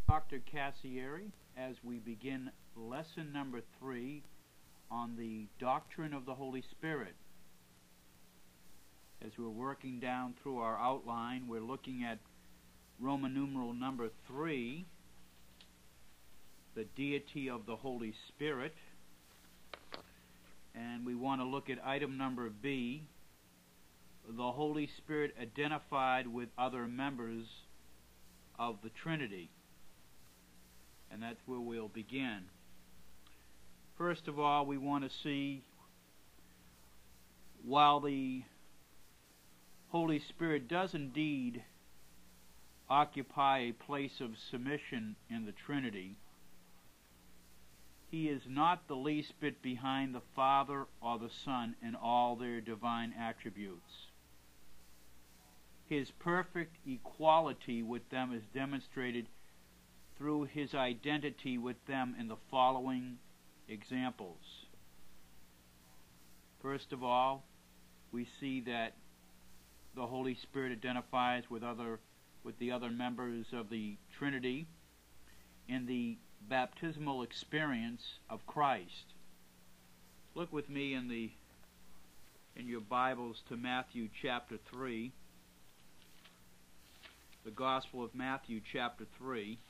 Dr. Cassieri as we begin lesson number 3 on the doctrine of the Holy Spirit. As we're working down through our outline, we're looking at Roman numeral number 3, the deity of the Holy Spirit, and we want to look at item number B, the Holy Spirit identified with other members of the Trinity. And that's where we'll begin. First of all, we want to see, while the Holy Spirit does indeed occupy a place of submission in the Trinity, He is not the least bit behind the Father or the Son in all their divine attributes. His perfect equality with them is demonstrated through His identity with them in the following examples. First of all, we see that the Holy Spirit identifies with the other members of the Trinity in the baptismal experience of Christ. Look with me in your Bibles to Matthew chapter 3, the Gospel of Matthew chapter 3,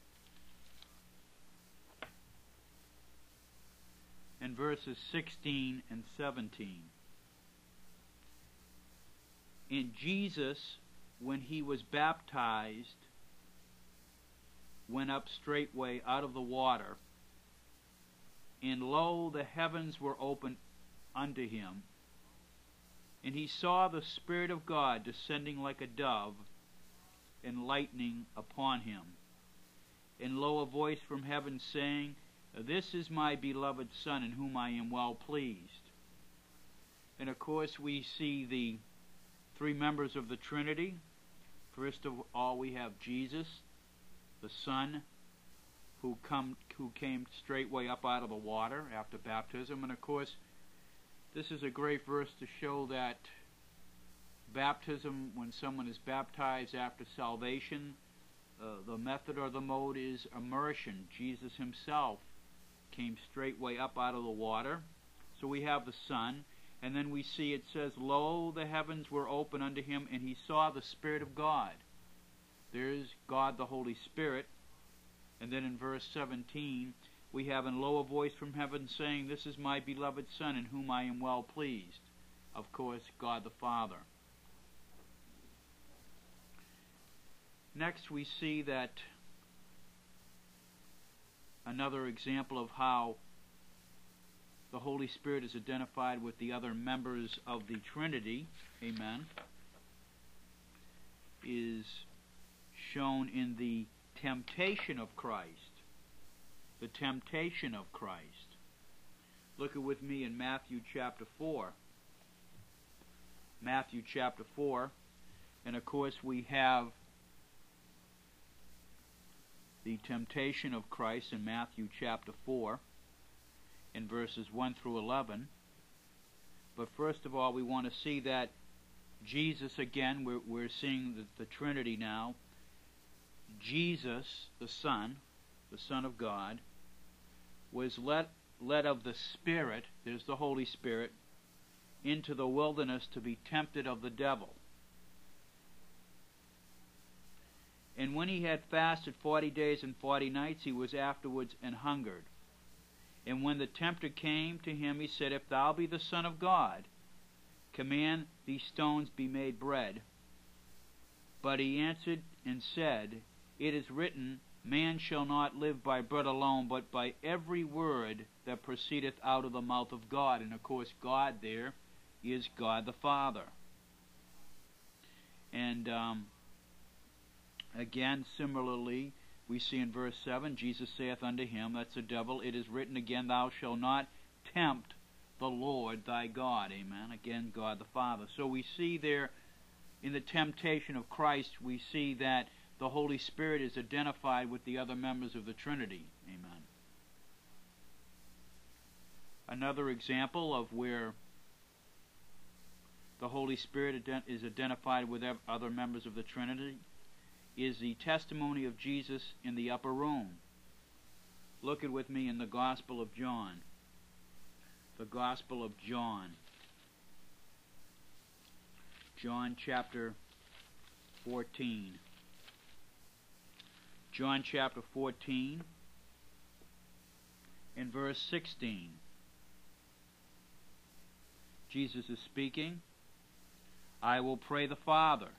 and verses 16 and 17. And Jesus, when He was baptized, went up straightway out of the water, and lo, the heavens were opened unto Him, and He saw the Spirit of God descending like a dove, and lighting upon Him. And lo, a voice from heaven saying, This is my beloved Son, in whom I am well pleased. And of course we see the three members of the Trinity. First of all, we have Jesus, the Son, who came straightway up out of the water after baptism. And of course, this is a great verse to show that baptism, when someone is baptized after salvation, the method or the mode is immersion. Jesus Himself came straightway up out of the water. So we have the Son, and then we see it says, Lo, the heavens were open unto Him, and He saw the Spirit of God. There's God the Holy Spirit. And then in verse 17, we have, And lo, a voice from heaven saying, This is my beloved Son, in whom I am well pleased. Of course, God the Father. Next, we see that another example of how the Holy Spirit is identified with the other members of the Trinity, amen, is shown in the temptation of Christ. The temptation of Christ. Look with me in Matthew chapter 4. Matthew chapter 4, and of course we have the temptation of Christ in Matthew chapter 4 in verses 1 through 11. But first of all, we want to see that Jesus, again, we're seeing the Trinity now. Jesus, the Son of God, was led of the Spirit, there's the Holy Spirit, into the wilderness to be tempted of the devil. And when He had fasted 40 days and 40 nights, He was afterwards an hungered. And when the tempter came to Him, He said, If thou be the Son of God, command these stones be made bread. But He answered and said, It is written, Man shall not live by bread alone, but by every word that proceedeth out of the mouth of God. And of course, God there is God the Father. And again, similarly, we see in verse 7, Jesus saith unto him, that's the devil, It is written again, Thou shalt not tempt the Lord thy God. Amen. Again, God the Father. So we see there in the temptation of Christ, we see that the Holy Spirit is identified with the other members of the Trinity. Amen. Another example of where the Holy Spirit is identified with other members of the Trinity is the testimony of Jesus in the upper room. Look it with me in the Gospel of John. The Gospel of John. John chapter 14. John chapter 14 in verse 16. Jesus is speaking. I will pray the Father,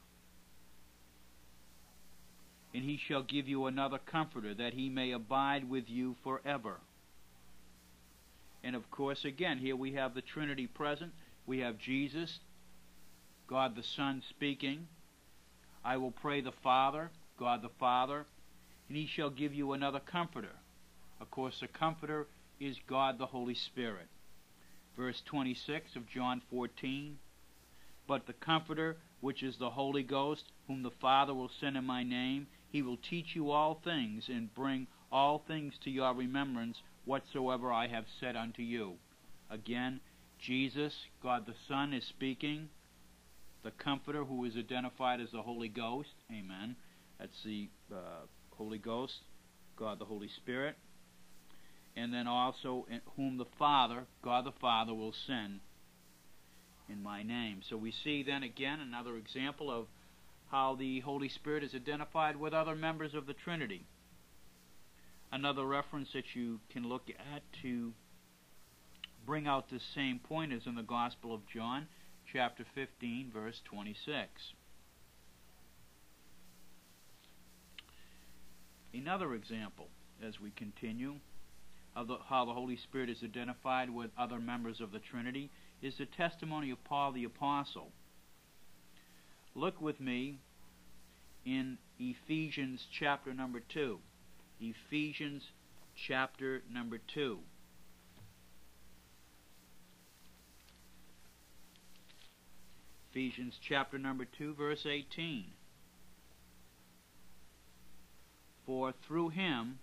and he shall give you another Comforter, that he may abide with you forever. And of course, again, here we have the Trinity present. We have Jesus, God the Son, speaking. I will pray the Father, God the Father, and he shall give you another Comforter. Of course, the Comforter is God the Holy Spirit. Verse 26 of John 14, but the Comforter, which is the Holy Ghost, whom the Father will send in my name, he will teach you all things, and bring all things to your remembrance, whatsoever I have said unto you. Again, Jesus, God the Son, is speaking. The Comforter, who is identified as the Holy Ghost, amen. That's the Holy Ghost, God the Holy Spirit. And then also, whom the Father, God the Father, will send in my name. So we see then again another example of how the Holy Spirit is identified with other members of the Trinity. Another reference that you can look at to bring out this same point is in the Gospel of John, chapter 15, verse 26. Another example, as we continue, of how the Holy Spirit is identified with other members of the Trinity is the testimony of Paul the Apostle. Look with me in Ephesians chapter number 2. Ephesians chapter number 2. Ephesians chapter number 2, verse 18. For through him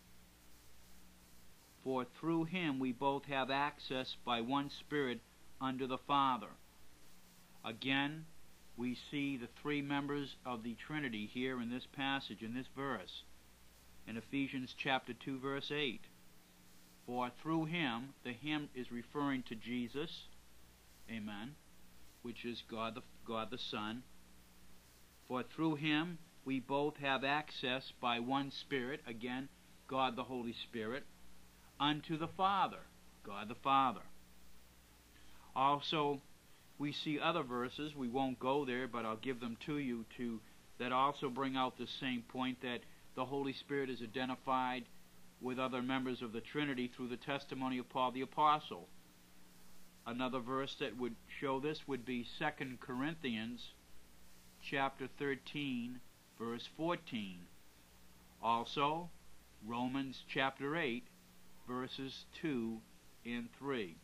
we both have access by one Spirit unto the Father. Again, we see the three members of the Trinity here in this passage, in this verse, in Ephesians chapter 2, verse 8. For through him, the him is referring to Jesus, amen, which is God the Son. For through him we both have access by one Spirit, again, God the Holy Spirit, unto the Father, God the Father. Also, we see other verses, we won't go there, but I'll give them to you, that also bring out the same point, that the Holy Spirit is identified with other members of the Trinity through the testimony of Paul the Apostle. Another verse that would show this would be 2 Corinthians chapter 13, verse 14. Also, Romans chapter 8, verses 2 and 3.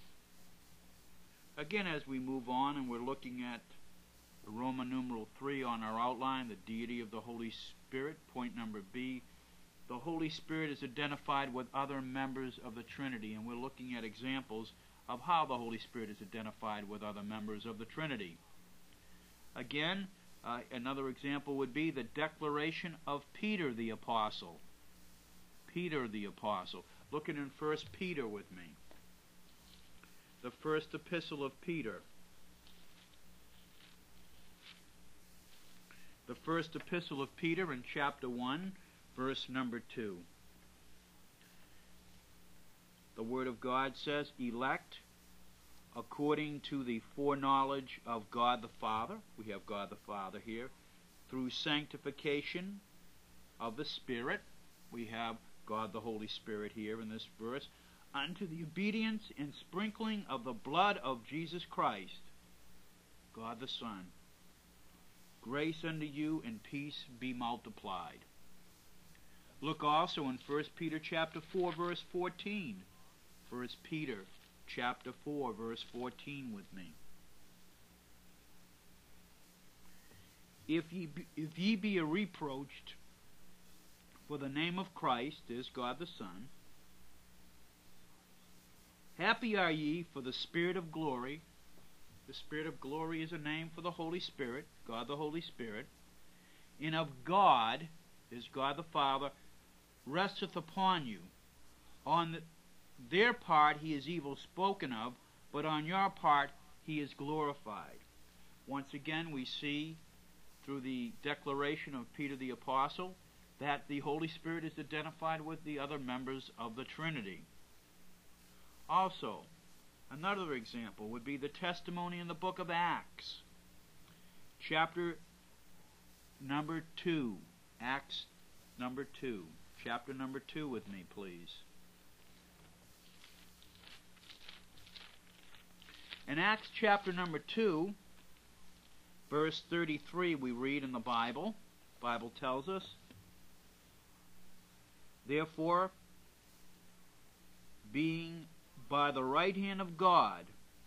Again, as we move on and we're looking at Roman numeral 3 on our outline, the deity of the Holy Spirit, point number B, the Holy Spirit is identified with other members of the Trinity, and we're looking at examples of how the Holy Spirit is identified with other members of the Trinity. Again, another example would be the declaration of Peter the Apostle. Peter the Apostle. Looking in 1 Peter with me. The first epistle of Peter. The first epistle of Peter in chapter 1, verse number 2. The Word of God says, elect according to the foreknowledge of God the Father. We have God the Father here. Through sanctification of the Spirit. We have God the Holy Spirit here in this verse. Unto the obedience and sprinkling of the blood of Jesus Christ, God the Son. Grace unto you and peace be multiplied. Look also in 1 Peter chapter 4, verse 14. 1 Peter chapter 4, verse 14 with me. If ye be reproached for the name of Christ, is God the Son, happy are ye, for the Spirit of glory. The Spirit of glory is a name for the Holy Spirit, God the Holy Spirit. and of God, is God the Father, resteth upon you. On their part he is evil spoken of, but on your part he is glorified. Once again we see through the declaration of Peter the Apostle that the Holy Spirit is identified with the other members of the Trinity. Also, another example would be the testimony in the book of Acts, chapter number 2. Acts number 2. Chapter number 2 with me, please. In Acts chapter number 2, verse 33, we read in the Bible tells us, therefore, being by the right hand of God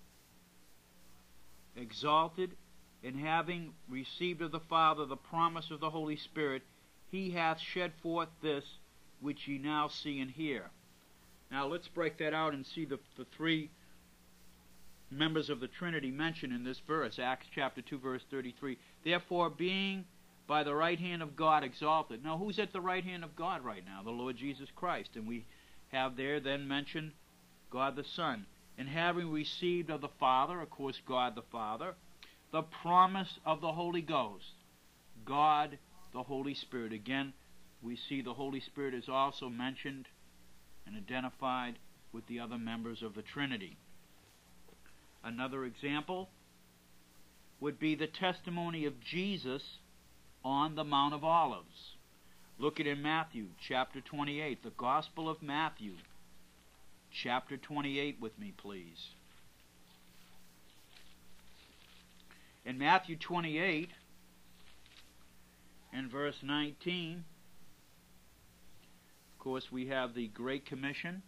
exalted, and having received of the Father the promise of the Holy Spirit, he hath shed forth this which ye now see and hear. Now let's break that out and see the three members of the Trinity mentioned in this verse, Acts chapter 2, verse 33. Therefore, being by the right hand of God exalted. Now, who's at the right hand of God right now? The Lord Jesus Christ. And we have there then mentioned God the Son. And having received of the Father, of course God the Father, the promise of the Holy Ghost, God the Holy Spirit. Again, we see the Holy Spirit is also mentioned and identified with the other members of the Trinity. Another example would be the testimony of Jesus on the Mount of Olives. Look at in Matthew chapter 28, the Gospel of Matthew, chapter 28 with me, please. In Matthew 28, in verse 19, of course we have the Great Commission.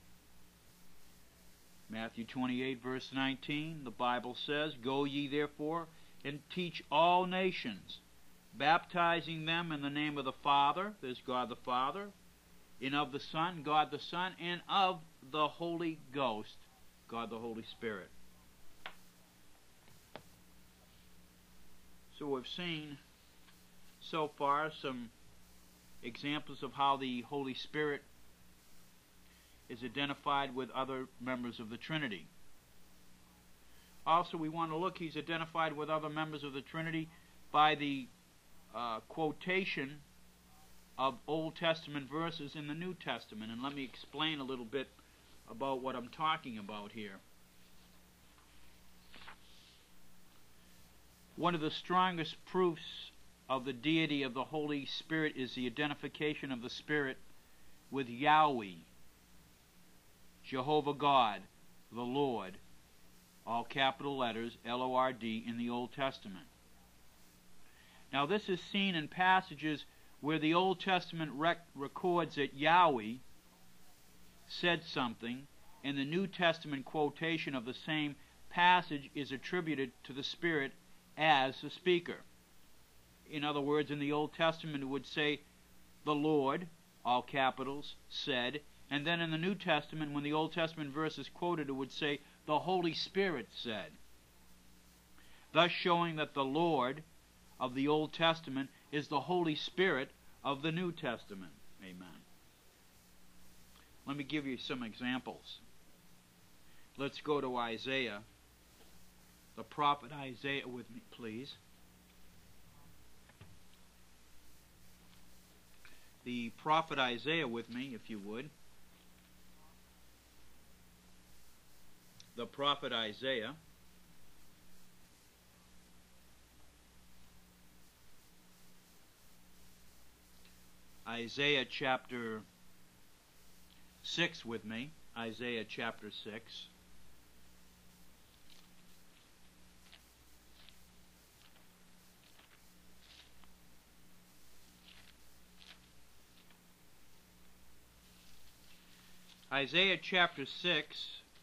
Matthew 28, verse 19, the Bible says, Go ye therefore and teach all nations, baptizing them in the name of the Father, there's God the Father, and of the Son, God the Son, and of the Holy Ghost, God the Holy Spirit. So we've seen so far some examples of how the Holy Spirit is identified with other members of the Trinity. Also, we want to look, he's identified with other members of the Trinity by the quotation of Old Testament verses in the New Testament. And let me explain a little bit about what I'm talking about here. One of the strongest proofs of the deity of the Holy Spirit is the identification of the Spirit with Yahweh, Jehovah God, the Lord, all capital letters, L-O-R-D, in the Old Testament. Now this is seen in passages where the Old Testament records that Yahweh said something, and the New Testament quotation of the same passage is attributed to the Spirit as the speaker. In other words, in the Old Testament it would say, the Lord, all capitals, said, and then in the New Testament, when the Old Testament verse is quoted, it would say, the Holy Spirit said. Thus showing that the Lord of the Old Testament is the Holy Spirit of the New Testament. Amen. Let me give you some examples. Let's go to Isaiah. The prophet Isaiah with me, please. The prophet Isaiah with me, if you would. The prophet Isaiah. Isaiah chapter 6 with me. Isaiah chapter 6. Isaiah chapter 6,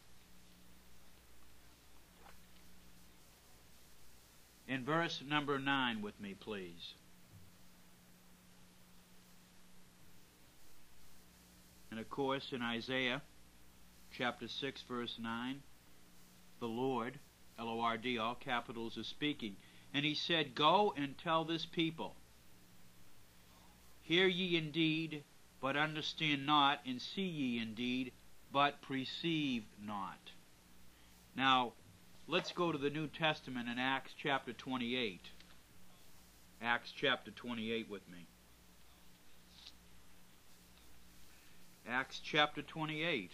in verse number 9 with me, please. And of course, in Isaiah chapter 6, verse 9, the Lord, L-O-R-D, all capitals, is speaking. And he said, Go and tell this people, Hear ye indeed, but understand not, and see ye indeed, but perceive not. Now, let's go to the New Testament in Acts chapter 28. Acts chapter 28 with me. Acts chapter 28.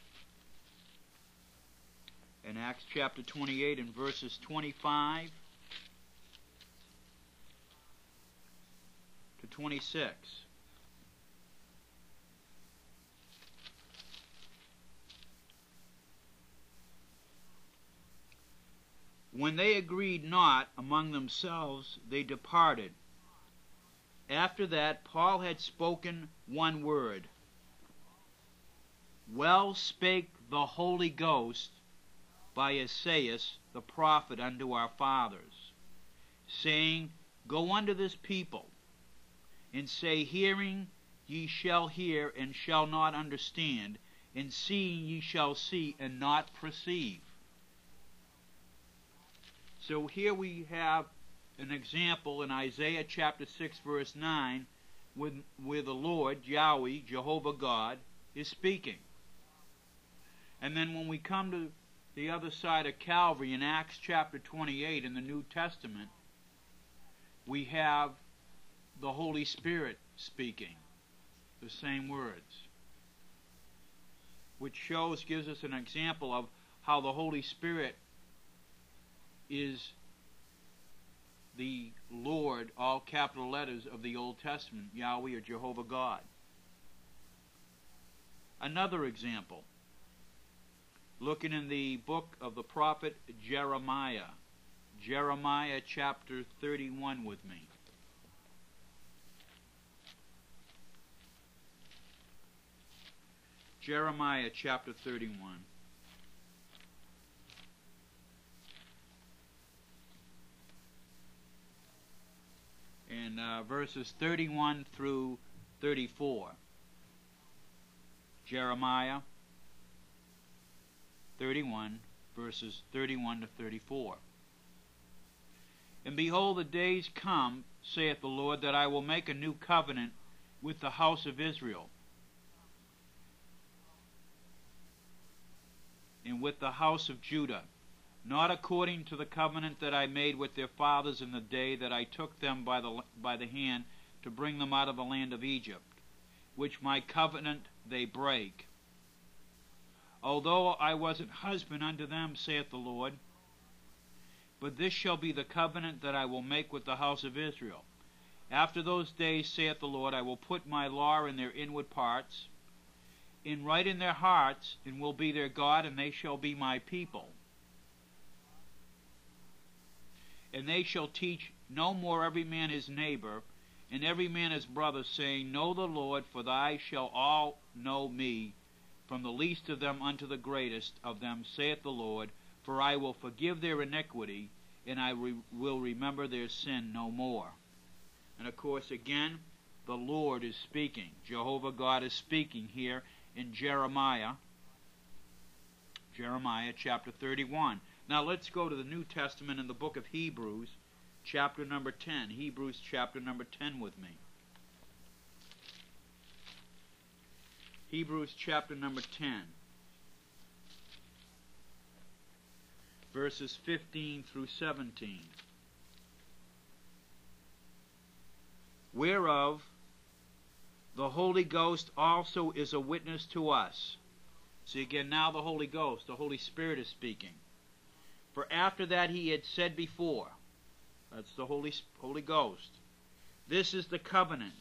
In Acts chapter 28 and verses 25 to 26. When they agreed not among themselves, they departed. After that, Paul had spoken one word. Well spake the Holy Ghost by Esaias the prophet unto our fathers, saying, Go unto this people, and say, Hearing ye shall hear, and shall not understand, and seeing ye shall see, and not perceive. So here we have an example in Isaiah chapter 6 verse 9 where the Lord, Yahweh, Jehovah God, is speaking. And then when we come to the other side of Calvary in Acts chapter 28 in the New Testament, we have the Holy Spirit speaking the same words, which gives us an example of how the Holy Spirit is the Lord, all capital letters, of the Old Testament, Yahweh or Jehovah God. Another example, looking in the book of the prophet Jeremiah. Jeremiah chapter 31 with me. Jeremiah chapter 31. And verses 31 through 34. Jeremiah 31, verses 31 to 34. And behold, the days come, saith the Lord, that I will make a new covenant with the house of Israel, and with the house of Judah, not according to the covenant that I made with their fathers in the day that I took them by the hand to bring them out of the land of Egypt, which my covenant they break. Although I was an husband unto them, saith the Lord, but this shall be the covenant that I will make with the house of Israel. After those days, saith the Lord, I will put my law in their inward parts, and write in their hearts, and will be their God, and they shall be my people. And they shall teach no more every man his neighbor, and every man his brother, saying, Know the Lord, for they shall all know me, from the least of them unto the greatest of them, saith the Lord, for I will forgive their iniquity, and I will remember their sin no more. And of course, again, the Lord is speaking. Jehovah God is speaking here in Jeremiah chapter 31. Now let's go to the New Testament in the book of Hebrews, chapter number 10. Hebrews chapter number 10 with me. Hebrews chapter number 10, verses 15 through 17. Whereof the Holy Ghost also is a witness to us. See again, now the Holy Ghost, the Holy Spirit is speaking. For after that he had said before, that's the Holy Ghost, this is the covenant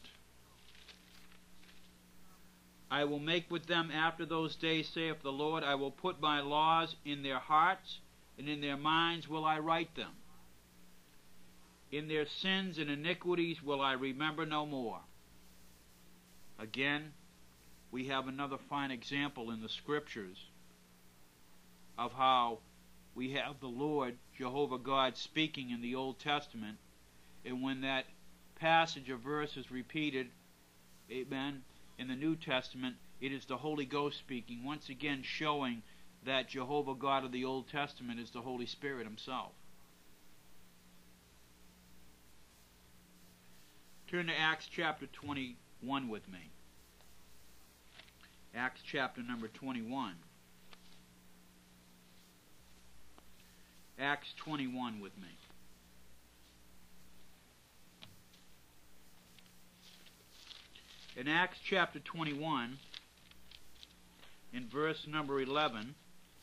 I will make with them after those days, saith the Lord. I will put my laws in their hearts, and in their minds will I write them. In their sins and iniquities will I remember no more. Again, we have another fine example in the Scriptures of how we have the Lord, Jehovah God, speaking in the Old Testament, and when that passage or verse is repeated, amen, in the New Testament, it is the Holy Ghost speaking, once again showing that Jehovah God of the Old Testament is the Holy Spirit himself. Turn to Acts chapter 28. 1 with me. Acts chapter number 21. Acts 21 with me. In Acts chapter 21, in verse number 11,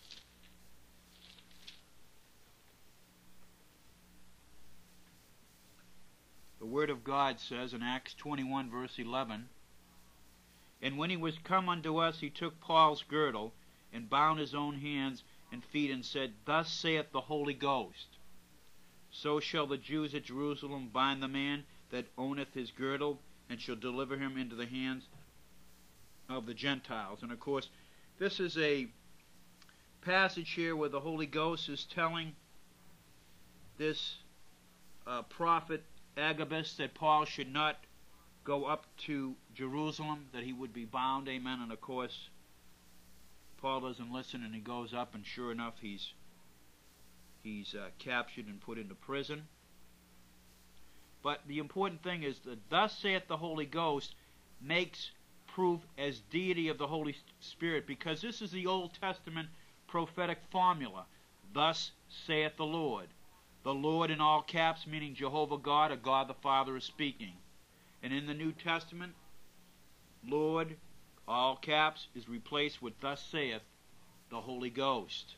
the Word of God says in Acts 21 verse 11, "And when he was come unto us, he took Paul's girdle, and bound his own hands and feet, and said, Thus saith the Holy Ghost, So shall the Jews at Jerusalem bind the man that owneth his girdle, and shall deliver him into the hands of the Gentiles." And of course, this is a passage here where the Holy Ghost is telling this prophet Agabus that Paul should not go up to Jerusalem, that he would be bound. Amen. And of course, Paul doesn't listen, and he goes up, and sure enough, he's captured and put into prison. But the important thing is that "Thus saith the Holy Ghost" makes proof as deity of the Holy Spirit, because this is the Old Testament prophetic formula. Thus saith the Lord. The Lord in all caps, meaning Jehovah God, or God the Father, is speaking. And in the New Testament, Lord, all caps, is replaced with "Thus saith the Holy Ghost."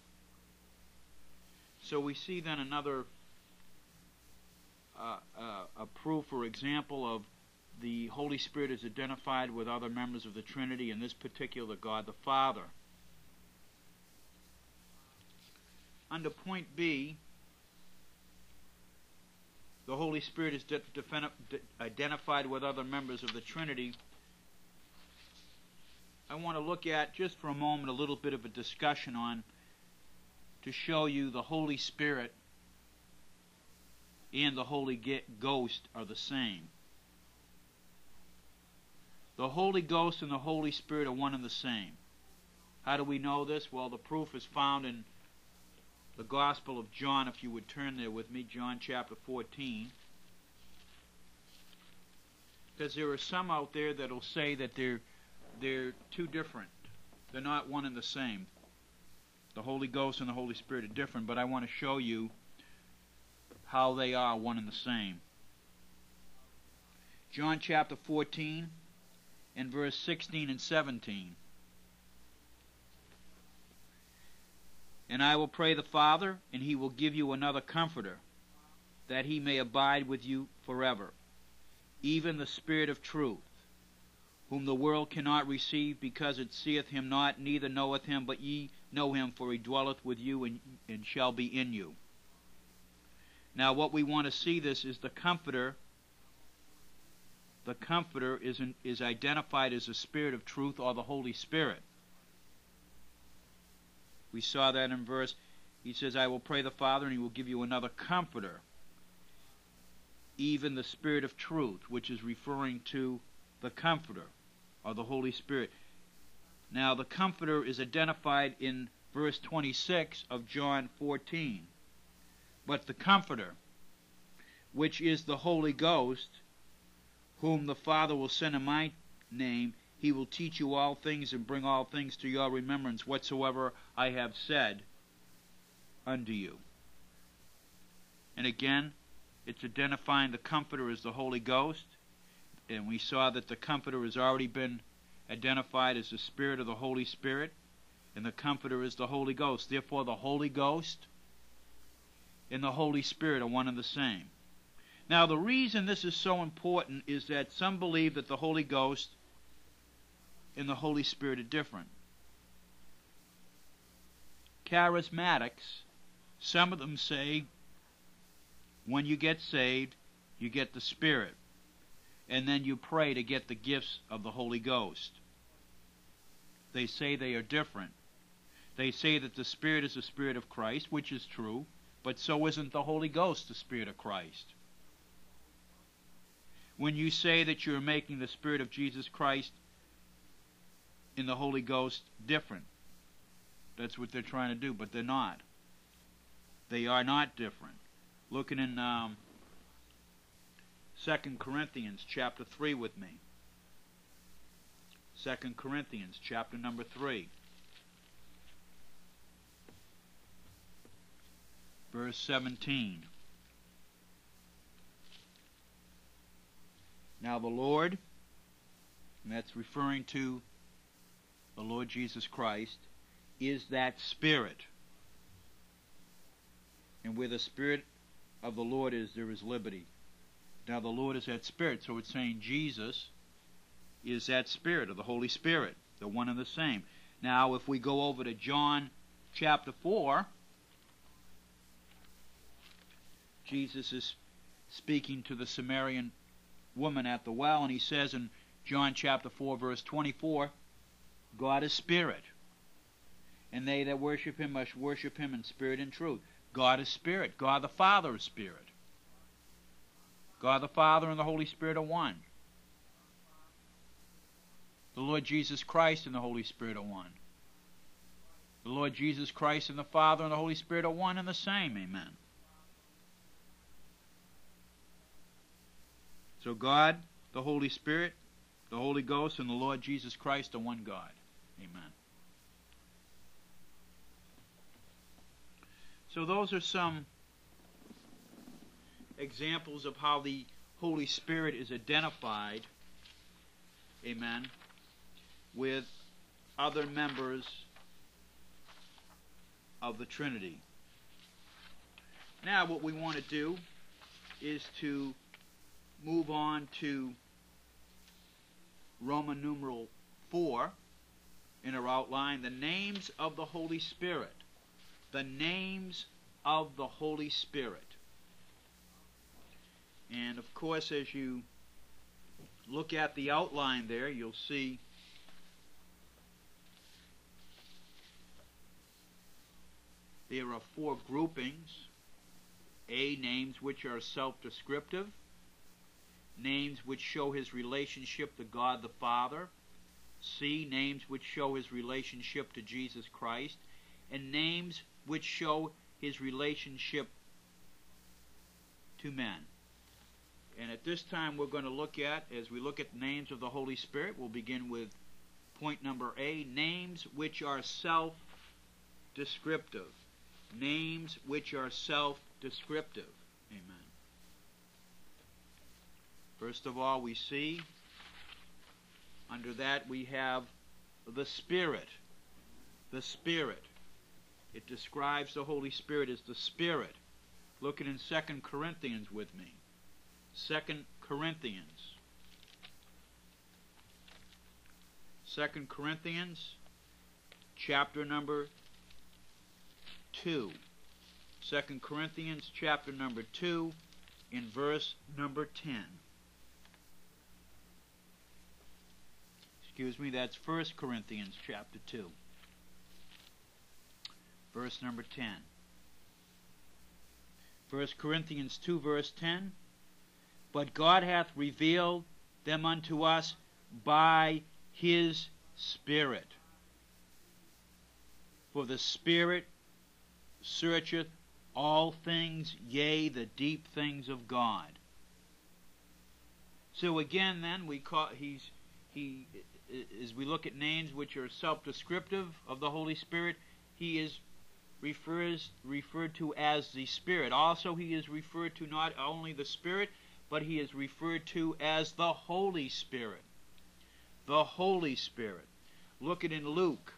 So we see then another a proof or example of the Holy Spirit is identified with other members of the Trinity, in this particular God the Father. Under point B, the Holy Spirit is identified with other members of the Trinity. I want to look at, just for a moment, a little bit of a discussion on, to show you the Holy Spirit and the Holy Ghost are the same. The Holy Ghost and the Holy Spirit are one and the same. How do we know this? Well, the proof is found in the Gospel of John, if you would turn there with me, John chapter 14. Because there are some out there that will say that they're two different. They're not one and the same. The Holy Ghost and the Holy Spirit are different, but I want to show you how they are one and the same. John chapter 14 and verse 16 and 17. "And I will pray the Father, and he will give you another Comforter, that he may abide with you forever, even the Spirit of truth, whom the world cannot receive, because it seeth him not, neither knoweth him, but ye know him, for he dwelleth with you and shall be in you." Now what we want to see this is the Comforter. The Comforter is identified as the Spirit of truth, or the Holy Spirit. We saw that in verse, he says, "I will pray the Father, and he will give you another Comforter, even the Spirit of truth," which is referring to the Comforter, or the Holy Spirit. Now the Comforter is identified in verse 26 of John 14. "But the Comforter, which is the Holy Ghost, whom the Father will send in my name, he will teach you all things, and bring all things to your remembrance, whatsoever I have said unto you." And again, it's identifying the Comforter as the Holy Ghost. And we saw that the Comforter has already been identified as the Spirit of the Holy Spirit, and the Comforter is the Holy Ghost. Therefore, the Holy Ghost and the Holy Spirit are one and the same. Now, the reason this is so important is that some believe that the Holy Ghost and the Holy Spirit are different. Charismatics, some of them say when you get saved, you get the Spirit, and then you pray to get the gifts of the Holy Ghost. They say they are different. They say that the Spirit is the Spirit of Christ, which is true, but so isn't the Holy Ghost the Spirit of Christ. When you say that you're making the Spirit of Jesus Christ in the Holy Ghost different, that's what they're trying to do, but they're not. They are not different. Looking in 2 Corinthians chapter 3 with me. 2 Corinthians chapter number 3. Verse 17. Now the Lord, and that's referring to the Lord Jesus Christ, is that Spirit. And where the Spirit of the Lord is, there is liberty. Now the Lord is that Spirit, so it's saying Jesus is that Spirit, of the Holy Spirit, the one and the same. Now if we go over to John chapter 4, Jesus is speaking to the Samaritan woman at the well, and he says in John chapter 4 verse 24, God is Spirit, and they that worship Him must worship Him in spirit and truth. God is Spirit. God the Father is Spirit. God the Father and the Holy Spirit are one. The Lord Jesus Christ and the Holy Spirit are one. The Lord Jesus Christ and the Father and the Holy Spirit are one and the same. Amen. So God, the Holy Spirit, the Holy Ghost, and the Lord Jesus Christ are one God. Amen. So those are some examples of how the Holy Spirit is identified, amen, with other members of the Trinity. Now what we want to do is to move on to Roman numeral 4 in our outline, the names of the Holy Spirit. The names of the Holy Spirit. And of course, as you look at the outline there, you'll see there are 4 groupings. A, names which are self-descriptive. Names which show His relationship to God the Father. C, names which show His relationship to Jesus Christ. And names which show His relationship to men. And at this time we're going to look at, as we look at names of the Holy Spirit, we'll begin with point number A, names which are self-descriptive. Names which are self-descriptive. Amen. First of all, we see, under that we have the Spirit. The Spirit. It describes the Holy Spirit as the Spirit. Look at in 2 Corinthians with me. 2 Corinthians. 2 Corinthians, chapter number 2. 2 Corinthians, chapter number 2, in verse number 10. Excuse me, that's 1 Corinthians, chapter 2. Verse number 10. 1 Corinthians 2, verse 10. But God hath revealed them unto us by His Spirit. For the Spirit searcheth all things, yea, the deep things of God. So again, then, as we look at names which are self-descriptive of the Holy Spirit, He is referred to as the Spirit. Also, He is referred to not only the Spirit, but He is referred to as the Holy Spirit. The Holy Spirit. Look at in Luke.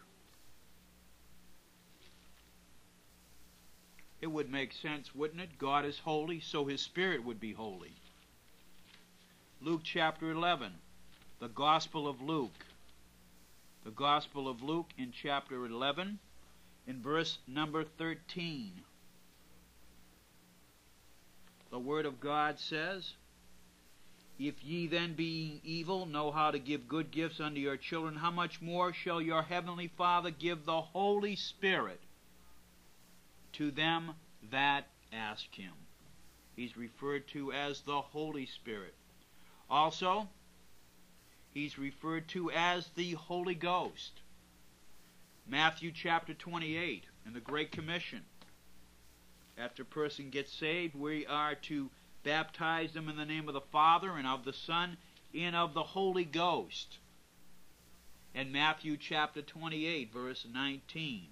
It would make sense, wouldn't it? God is holy, so His Spirit would be holy. Luke chapter 11. The Gospel of Luke. The Gospel of Luke in chapter 11. In verse number 13, the Word of God says, If ye then being evil know how to give good gifts unto your children, how much more shall your heavenly Father give the Holy Spirit to them that ask Him? He's referred to as the Holy Spirit. Also, He's referred to as the Holy Ghost. Matthew chapter 28 in the Great Commission. After a person gets saved, we are to baptize them in the name of the Father and of the Son and of the Holy Ghost. and Matthew chapter 28, verse 19.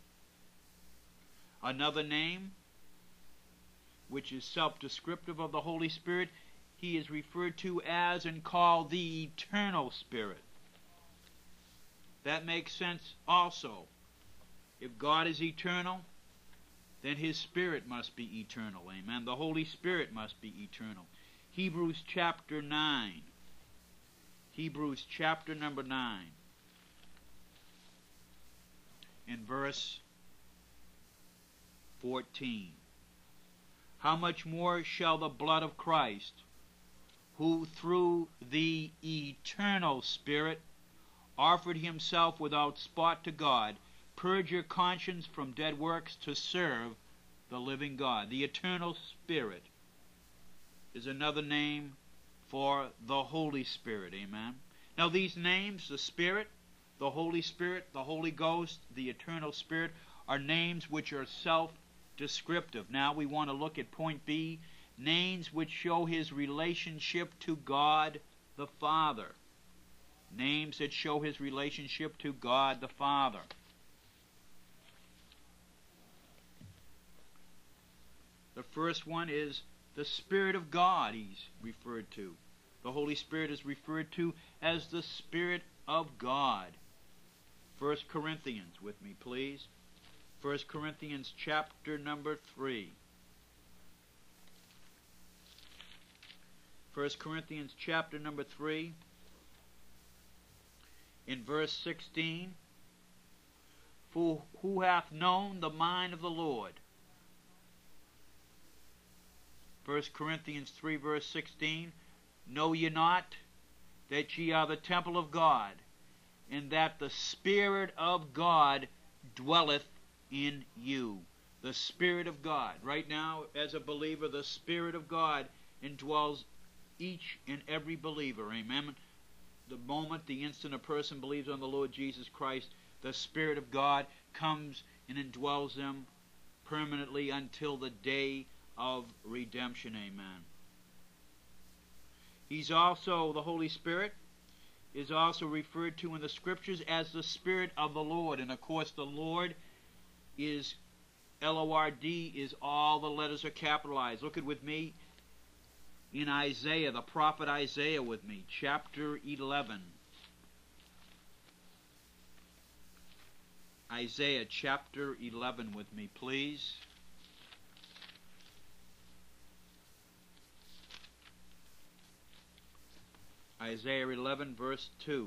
Another name, which is self-descriptive of the Holy Spirit, he is referred to as and called the Eternal Spirit. That makes sense also. If God is eternal, then His Spirit must be eternal. Amen. The Holy Spirit must be eternal. Hebrews chapter 9. Hebrews chapter number 9. In verse 14. How much more shall the blood of Christ, who through the eternal Spirit offered Himself without spot to God, purge your conscience from dead works to serve the living God. The eternal Spirit is another name for the Holy Spirit. Amen. Now these names, the Spirit, the Holy Spirit, the Holy Ghost, the eternal Spirit, are names which are self-descriptive. Now we want to look at point B, names which show His relationship to God the Father. Names that show His relationship to God the Father. The first one is the Spirit of God he's referred to. The Holy Spirit is referred to as the Spirit of God. 1 Corinthians, with me please. 1 Corinthians chapter number 3. 1 Corinthians chapter number 3. In verse 16. For who hath known the mind of the Lord? 1 Corinthians 3 verse 16. Know ye not that ye are the temple of God, and that the Spirit of God dwelleth in you? The Spirit of God. Right now, as a believer, the Spirit of God indwells each and every believer. Amen. The moment, the instant a person believes on the Lord Jesus Christ, the Spirit of God comes and indwells them permanently until the day of redemption. Amen. He's also, the Holy Spirit is also referred to in the Scriptures as the Spirit of the Lord. And of course the Lord is L-O-R-D, is all the letters are capitalized. Look at with me in Isaiah, the prophet Isaiah with me, chapter 11. Isaiah chapter 11 with me, please. Isaiah 11 verse 2.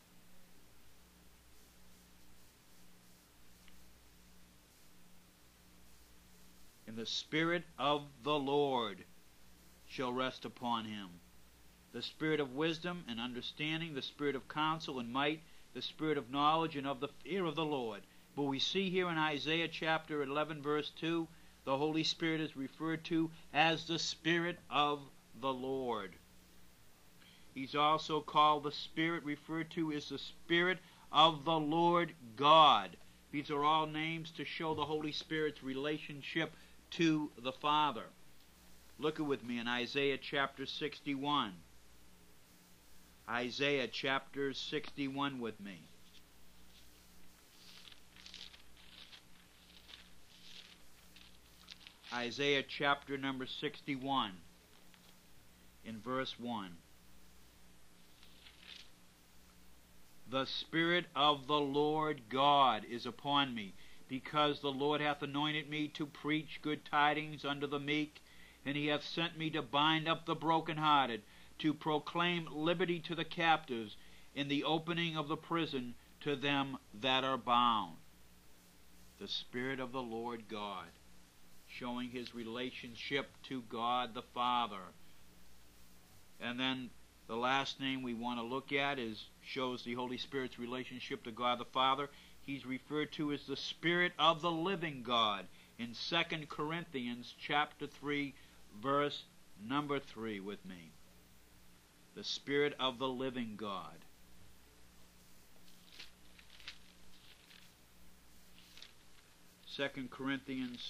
And the Spirit of the Lord shall rest upon him, the Spirit of wisdom and understanding, the Spirit of counsel and might, the Spirit of knowledge and of the fear of the Lord. But we see here in Isaiah chapter 11 verse 2, the Holy Spirit is referred to as the Spirit of the Lord. He's also called the Spirit, referred to as the Spirit of the Lord God. These are all names to show the Holy Spirit's relationship to the Father. Look with me in Isaiah chapter 61. Isaiah chapter 61 with me. Isaiah chapter number 61 in verse 1. The Spirit of the Lord God is upon me, because the Lord hath anointed me to preach good tidings unto the meek, and He hath sent me to bind up the brokenhearted, to proclaim liberty to the captives, and the opening of the prison to them that are bound. The Spirit of the Lord God, showing His relationship to God the Father. And then the last name we want to look at shows the Holy Spirit's relationship to God the Father. He's referred to as the Spirit of the living God in 2 Corinthians chapter 3 verse number 3 with me. The Spirit of the living God. Second Corinthians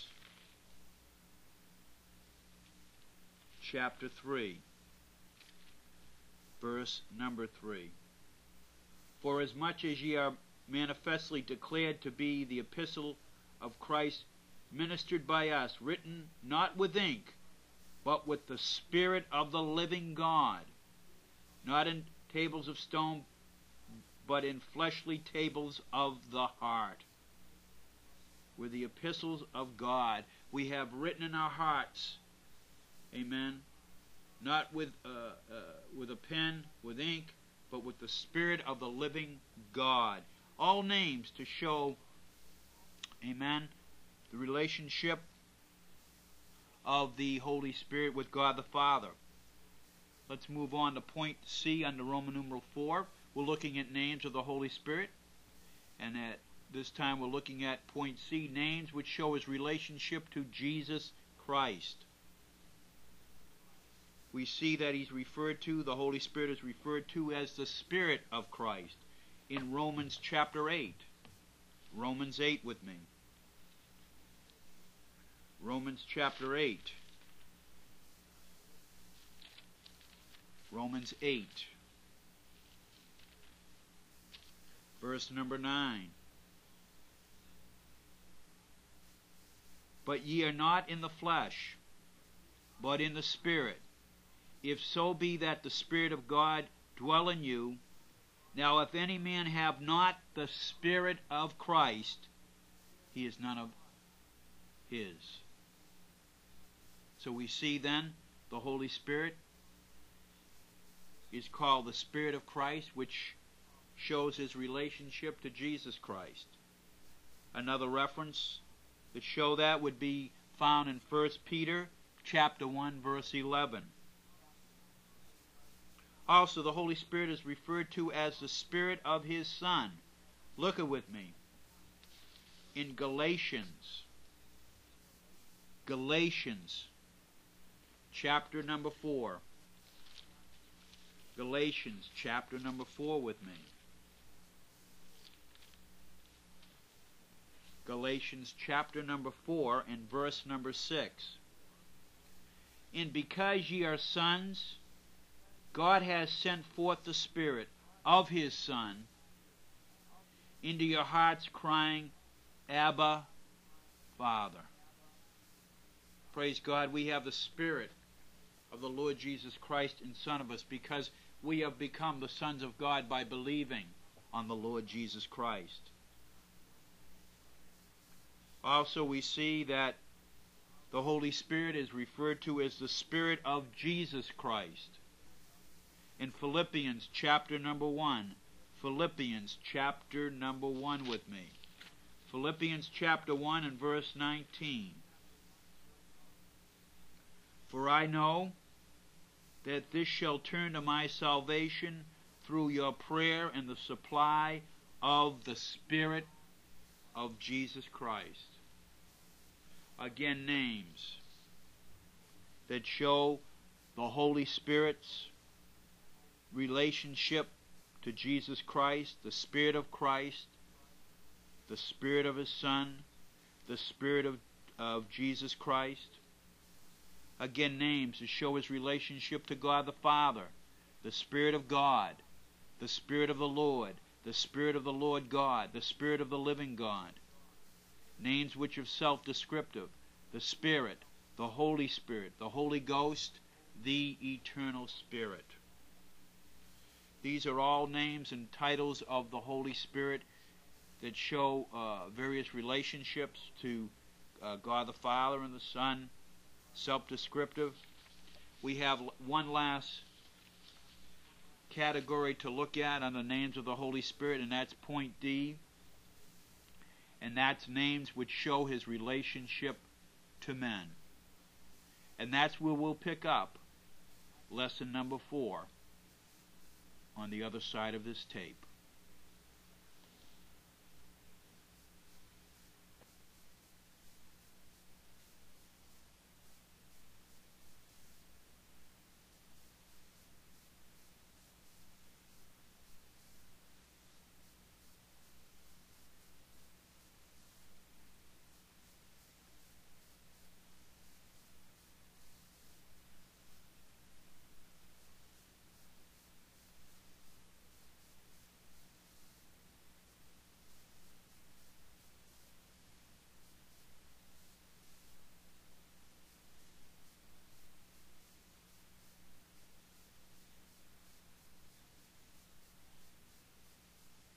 chapter 3 verse number 3. For as much as ye are manifestly declared to be the epistle of Christ, ministered by us, written not with ink, but with the Spirit of the living God, not in tables of stone, but in fleshly tables of the heart. We're the epistles of God. We have written in our hearts, amen, not with a pen, with ink, but with the Spirit of the living God. All names to show, amen, the relationship of the Holy Spirit with God the Father. Let's move on to point C under Roman numeral 4. We're looking at names of the Holy Spirit, and at this time we're looking at point C, names which show his relationship to Jesus Christ. We see that he's referred to, the Holy Spirit is referred to as the Spirit of Christ in Romans chapter 8. Romans 8 with me. Romans chapter 8. Romans 8. Verse number 9. But ye are not in the flesh, but in the Spirit, if so be that the Spirit of God dwell in you. Now if any man have not the Spirit of Christ, he is none of his. So we see then the Holy Spirit is called the Spirit of Christ, which shows his relationship to Jesus Christ. Another reference that show that would be found in 1 Peter chapter 1 verse 11. Also, the Holy Spirit is referred to as the Spirit of his Son. Look it with me. In Galatians chapter number 4. Galatians chapter number 4 with me. Galatians chapter number 4 and verse number 6. And because ye are sons, God has sent forth the Spirit of his Son into your hearts, crying, Abba, Father. Praise God, we have the Spirit of the Lord Jesus Christ inside of us because we have become the sons of God by believing on the Lord Jesus Christ. Also, we see that the Holy Spirit is referred to as the Spirit of Jesus Christ. In Philippians chapter number 1. Philippians chapter number 1 with me. Philippians chapter 1 and verse 19. For I know that this shall turn to my salvation through your prayer and the supply of the Spirit of Jesus Christ. Again, names that show the Holy Spirit's relationship to Jesus Christ, the Spirit of Christ, the Spirit of his Son, the Spirit of Jesus Christ. Again, names to show his relationship to God the Father, the Spirit of God, the Spirit of the Lord, the Spirit of the Lord God, the Spirit of the living God. Names which are self-descriptive, the Spirit, the Holy Spirit, the Holy Ghost, the Eternal Spirit. These are all names and titles of the Holy Spirit that show various relationships to God the Father and the Son, self-descriptive. We have one last category to look at on the names of the Holy Spirit, and that's point D. And that's names which show his relationship to men. And that's where we'll pick up lesson number 4 on the other side of this tape.